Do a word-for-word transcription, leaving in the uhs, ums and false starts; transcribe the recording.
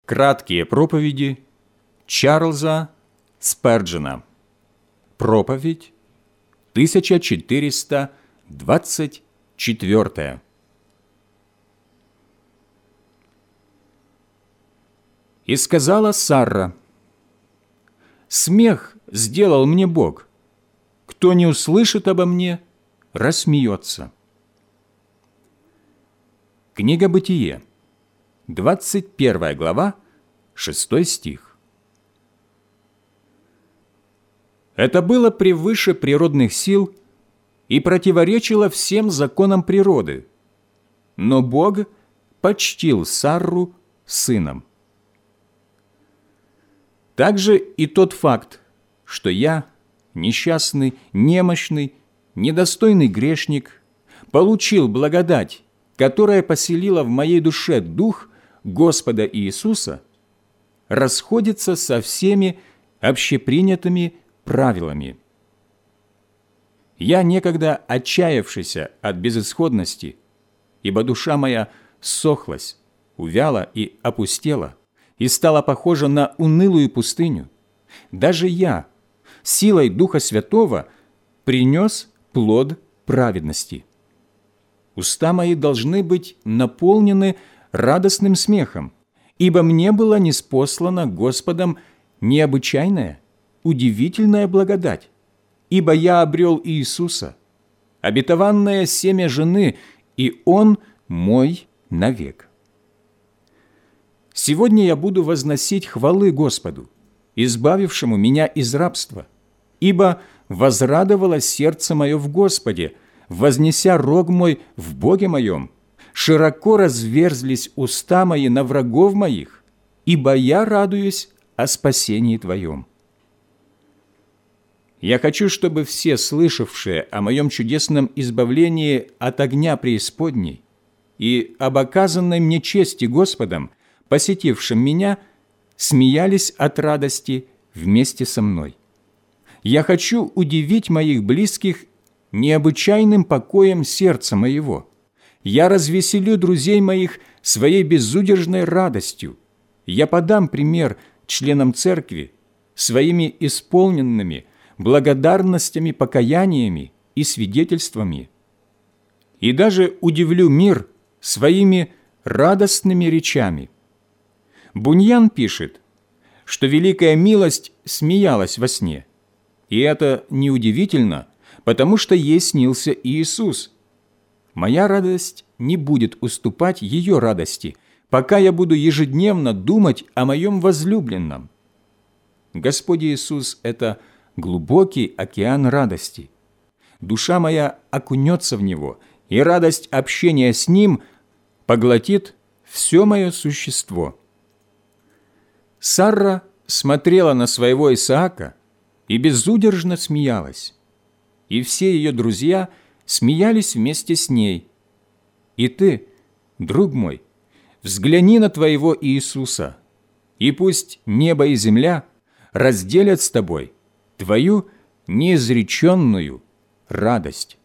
Краткие проповеди Чарльза Сперджена. Проповедь тысяча четыреста двадцать четвёртая. «И сказала Сарра: смех сделал мне Бог, кто не услышит обо мне, рассмеется». Книга Бытие, двадцать первая глава, шестой стих. Это было превыше природных сил и противоречило всем законам природы, но Бог почтил Сарру сыном. Также и тот факт, что я, несчастный, немощный, недостойный грешник, получил благодать, которая поселила в моей душе дух Господа Иисуса, расходится со всеми общепринятыми правилами. Я, некогда отчаявшийся от безысходности, ибо душа моя ссохлась, увяла и опустела, и стала похожа на унылую пустыню, даже я, силой Духа Святого, принес плод праведности. Уста мои должны быть наполнены радостным смехом, ибо мне была ниспослана Господом необычайная, удивительная благодать, ибо я обрел Иисуса, обетованное семя жены, и Он мой навек. Сегодня я буду возносить хвалы Господу, избавившему меня из рабства, ибо возрадовало сердце мое в Господе, вознеся рог мой в Боге моем, широко разверзлись уста мои на врагов моих, ибо я радуюсь о спасении Твоем. Я хочу, чтобы все слышавшие о моем чудесном избавлении от огня преисподней и об оказанной мне чести Господом, посетившим меня, смеялись от радости вместе со мной. Я хочу удивить моих близких необычайным покоем сердца моего. Я развеселю друзей моих своей безудержной радостью. Я подам пример членам церкви своими исполненными благодарностями, покаяниями и свидетельствами. И даже удивлю мир своими радостными речами. Буньян пишет, что великая милость смеялась во сне. И это неудивительно, потому что ей снился Иисус. Моя радость не будет уступать ее радости, пока я буду ежедневно думать о моем возлюбленном. Господь Иисус – это глубокий океан радости. Душа моя окунется в него, и радость общения с Ним поглотит все мое существо. Сарра смотрела на своего Исаака и безудержно смеялась, и все ее друзья смеялись вместе с ней. И ты, друг мой, взгляни на твоего Иисуса, и пусть небо и земля разделят с тобой твою неизреченную радость.